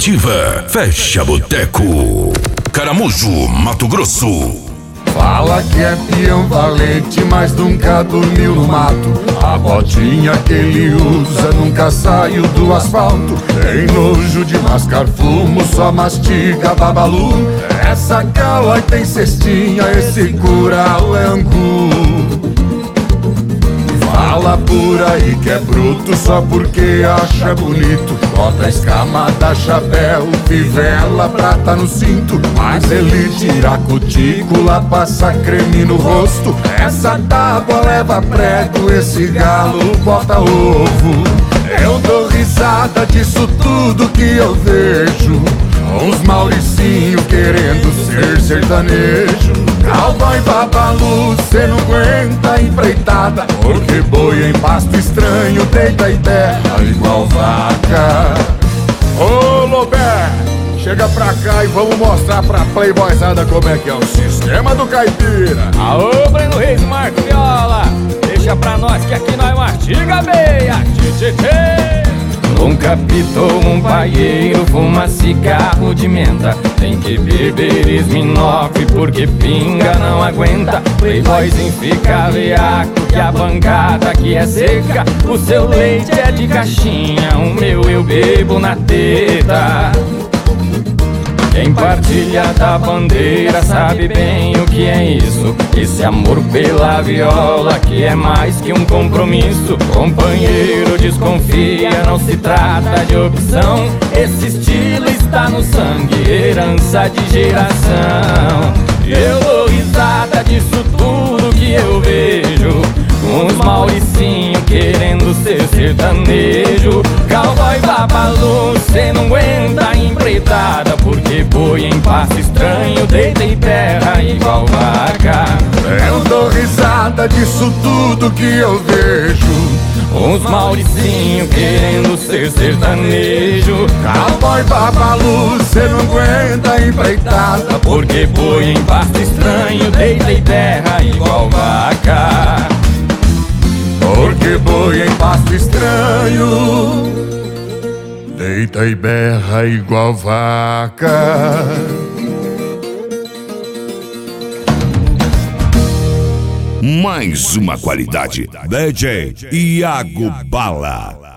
Esportiva Fecha Boteco. Caramujo, Mato Grosso. Fala que é peão valente, mas nunca dormiu no mato. A botinha que ele usa nunca saiu do asfalto. Tem nojo de mascar fumo, só mastiga babalu. Essa cala tem cestinha, esse curau é angu. Fala por aí que é bruto só porque acha bonito. Bota a escama, dá chapéu, fivela, prata no cinto. Mas ele tira a cutícula, passa creme no rosto. Essa tábua leva prego, esse galo bota ovo. Eu dou risada disso tudo que eu vejo. Uns Mauricinho querendo ser sertanejo. Cowboy babalu, cê não aguenta empreitada. Porque boi em pasto estranho deita e berra igual vaca. Ô Lobé, chega pra cá e vamos mostrar pra playboyzada como é que é o sistema do caipira. Aô, Breno Reis e Marco Viola, deixa pra nós que aqui nós mastiga meia. Nunca pitou um paieiro, fuma cigarro de menta. Tem que beber Smirnoff porque pinga não aguenta. Playboyzinho fica veaco que a bancada aqui é seca. O seu leite é de caixinha, o meu eu bebo na teta. Quem partilha da bandeira sabe bem o que é isso. Esse amor pela viola que é mais que um compromisso. Companheiro, desconfia, não se trata de opção. Esse estilo está no sangue, herança de geração. Eu dou risada disso tudo que eu vejo. Uns Mauricinho querendo ser sertanejo. Cowboy babalu, cê não aguenta empreitada. Porque boi em passo estranho deita e berra igual vaca. Eu dou risada disso tudo que eu vejo. Uns Mauricinho querendo ser sertanejo. Cowboy babalu, cê não aguenta empreitada. Porque boi em pasto estranho deita e berra igual vaca. Porque boi em pasto estranho deita e berra igual vaca. Mais uma qualidade. DJ Iago Bala.